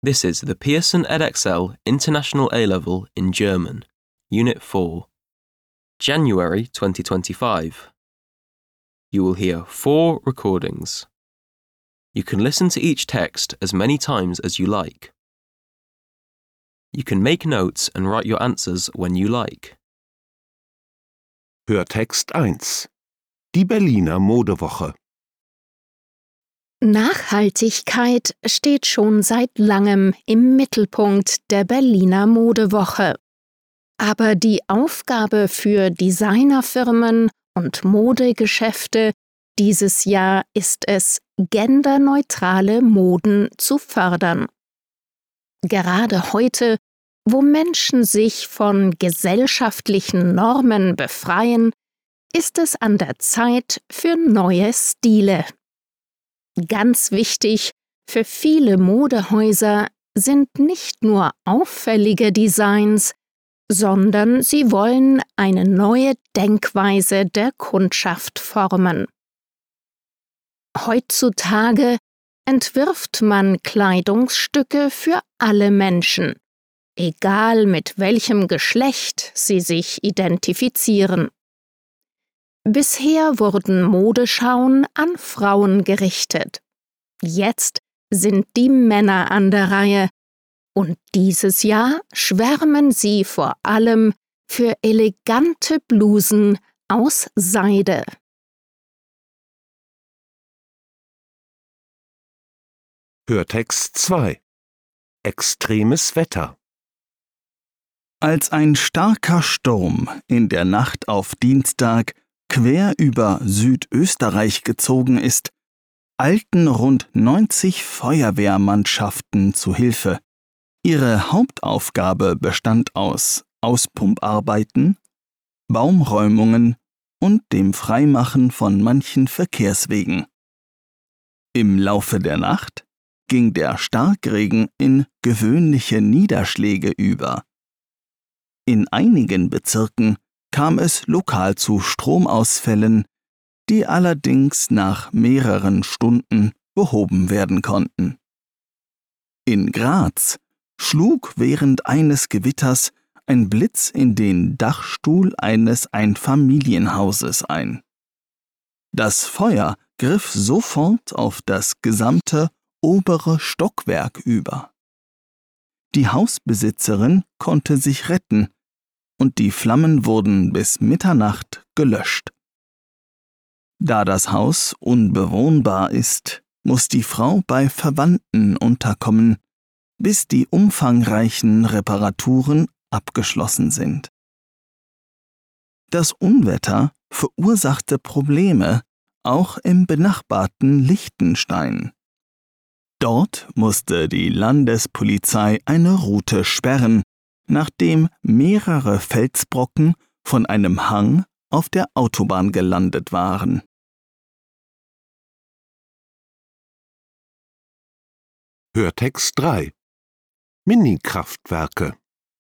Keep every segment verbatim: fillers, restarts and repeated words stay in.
This is the Pearson Edexcel International A-Level in German, Unit four, January twenty twenty-five. You will hear four recordings. You can listen to each text as many times as you like. You can make notes and write your answers when you like. Hörtext eins. Die Berliner Modewoche. Nachhaltigkeit steht schon seit langem im Mittelpunkt der Berliner Modewoche. Aber die Aufgabe für Designerfirmen und Modegeschäfte dieses Jahr ist es, genderneutrale Moden zu fördern. Gerade heute, wo Menschen sich von gesellschaftlichen Normen befreien, ist es an der Zeit für neue Stile. Ganz wichtig für viele Modehäuser sind nicht nur auffällige Designs, sondern sie wollen eine neue Denkweise der Kundschaft formen. Heutzutage entwirft man Kleidungsstücke für alle Menschen, egal mit welchem Geschlecht sie sich identifizieren. Bisher wurden Modeschauen an Frauen gerichtet. Jetzt sind die Männer an der Reihe und dieses Jahr schwärmen sie vor allem für elegante Blusen aus Seide. Hörtext zwei. Extremes Wetter. Als ein starker Sturm in der Nacht auf Dienstag quer über Südösterreich gezogen ist, eilten rund neunzig Feuerwehrmannschaften zu Hilfe. Ihre Hauptaufgabe bestand aus Auspumparbeiten, Baumräumungen und dem Freimachen von manchen Verkehrswegen. Im Laufe der Nacht ging der Starkregen in gewöhnliche Niederschläge über. In einigen Bezirken kam es lokal zu Stromausfällen, die allerdings nach mehreren Stunden behoben werden konnten. In Graz schlug während eines Gewitters ein Blitz in den Dachstuhl eines Einfamilienhauses ein. Das Feuer griff sofort auf das gesamte obere Stockwerk über. Die Hausbesitzerin konnte sich retten, und die Flammen wurden bis Mitternacht gelöscht. Da das Haus unbewohnbar ist, muss die Frau bei Verwandten unterkommen, bis die umfangreichen Reparaturen abgeschlossen sind. Das Unwetter verursachte Probleme auch im benachbarten Liechtenstein. Dort musste die Landespolizei eine Route sperren, nachdem mehrere Felsbrocken von einem Hang auf der Autobahn gelandet waren. Hörtext drei. Mini-Kraftwerke.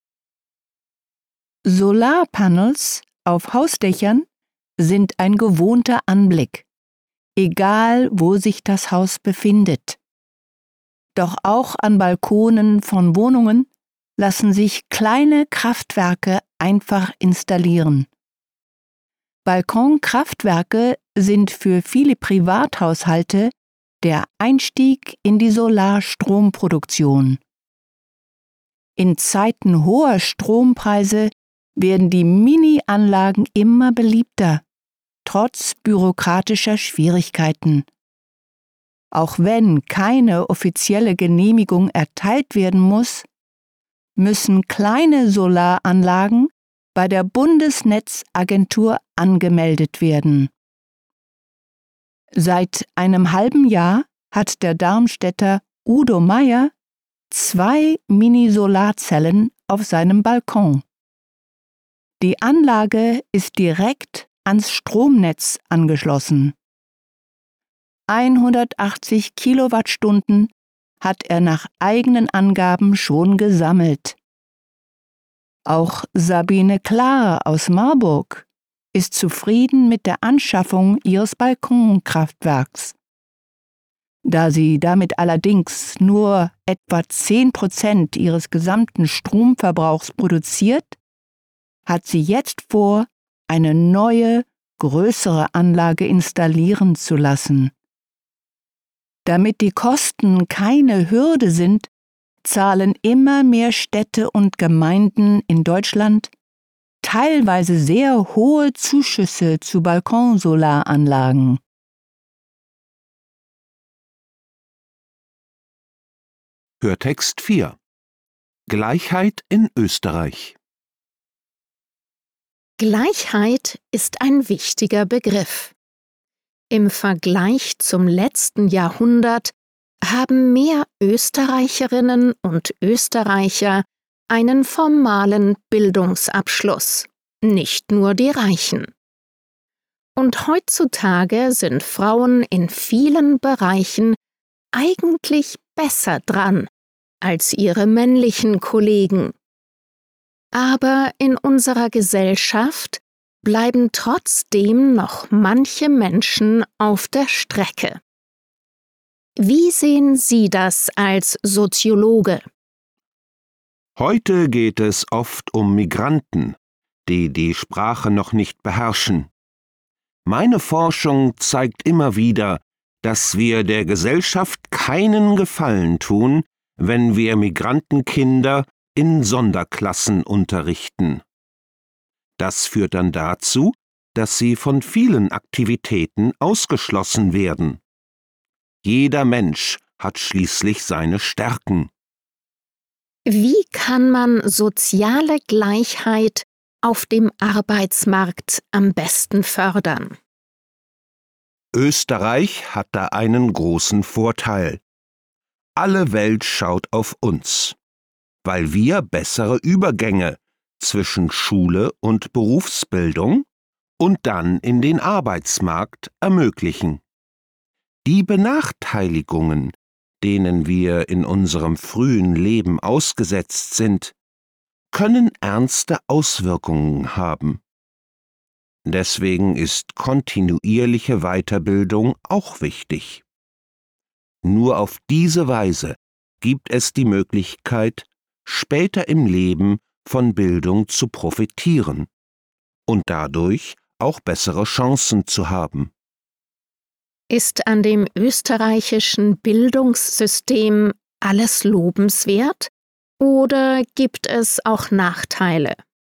Solarpanels auf Hausdächern sind ein gewohnter Anblick, egal wo sich das Haus befindet. Doch auch an Balkonen von Wohnungen lassen sich kleine Kraftwerke einfach installieren. Balkonkraftwerke sind für viele Privathaushalte der Einstieg in die Solarstromproduktion. In Zeiten hoher Strompreise werden die Mini-Anlagen immer beliebter, trotz bürokratischer Schwierigkeiten. Auch wenn keine offizielle Genehmigung erteilt werden muss, müssen kleine Solaranlagen bei der Bundesnetzagentur angemeldet werden. Seit einem halben Jahr hat der Darmstädter Udo Meier zwei Mini-Solarzellen auf seinem Balkon. Die Anlage ist direkt ans Stromnetz angeschlossen. hundertachtzig Kilowattstunden hat er nach eigenen Angaben schon gesammelt. Auch Sabine Klar aus Marburg ist zufrieden mit der Anschaffung ihres Balkonkraftwerks. Da sie damit allerdings nur etwa zehn Prozent ihres gesamten Stromverbrauchs produziert, hat sie jetzt vor, eine neue, größere Anlage installieren zu lassen. Damit die Kosten keine Hürde sind, zahlen immer mehr Städte und Gemeinden in Deutschland teilweise sehr hohe Zuschüsse zu Balkonsolaranlagen. Hörtext vier. Gleichheit in Österreich. Gleichheit ist ein wichtiger Begriff. Im Vergleich zum letzten Jahrhundert haben mehr Österreicherinnen und Österreicher einen formalen Bildungsabschluss, nicht nur die Reichen. Und heutzutage sind Frauen in vielen Bereichen eigentlich besser dran als ihre männlichen Kollegen. Aber in unserer Gesellschaft bleiben trotzdem noch manche Menschen auf der Strecke. Wie sehen Sie das als Soziologe? Heute geht es oft um Migranten, die die Sprache noch nicht beherrschen. Meine Forschung zeigt immer wieder, dass wir der Gesellschaft keinen Gefallen tun, wenn wir Migrantenkinder in Sonderklassen unterrichten. Das führt dann dazu, dass sie von vielen Aktivitäten ausgeschlossen werden. Jeder Mensch hat schließlich seine Stärken. Wie kann man soziale Gleichheit auf dem Arbeitsmarkt am besten fördern? Österreich hat da einen großen Vorteil. Alle Welt schaut auf uns, weil wir bessere Übergänge zwischen Schule und Berufsbildung und dann in den Arbeitsmarkt ermöglichen. Die Benachteiligungen, denen wir in unserem frühen Leben ausgesetzt sind, können ernste Auswirkungen haben. Deswegen ist kontinuierliche Weiterbildung auch wichtig. Nur auf diese Weise gibt es die Möglichkeit, später im Leben von Bildung zu profitieren und dadurch auch bessere Chancen zu haben. Ist an dem österreichischen Bildungssystem alles lobenswert oder gibt es auch Nachteile?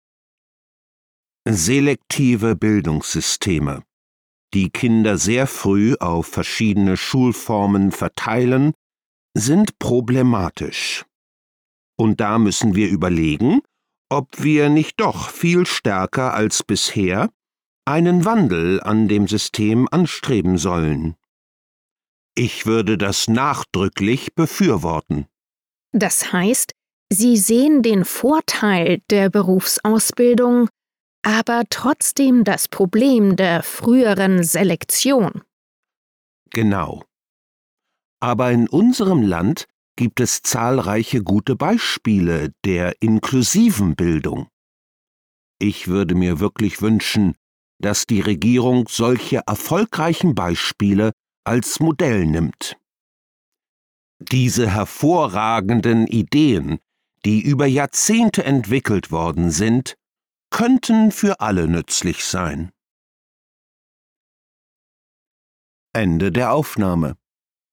Selektive Bildungssysteme, die Kinder sehr früh auf verschiedene Schulformen verteilen, sind problematisch. Und da müssen wir überlegen, ob wir nicht doch viel stärker als bisher einen Wandel an dem System anstreben sollen. Ich würde das nachdrücklich befürworten. Das heißt, Sie sehen den Vorteil der Berufsausbildung, aber trotzdem das Problem der früheren Selektion. Genau. Aber in unserem Land gibt es zahlreiche gute Beispiele der inklusiven Bildung. Ich würde mir wirklich wünschen, dass die Regierung solche erfolgreichen Beispiele als Modell nimmt. Diese hervorragenden Ideen, die über Jahrzehnte entwickelt worden sind, könnten für alle nützlich sein. Ende der Aufnahme.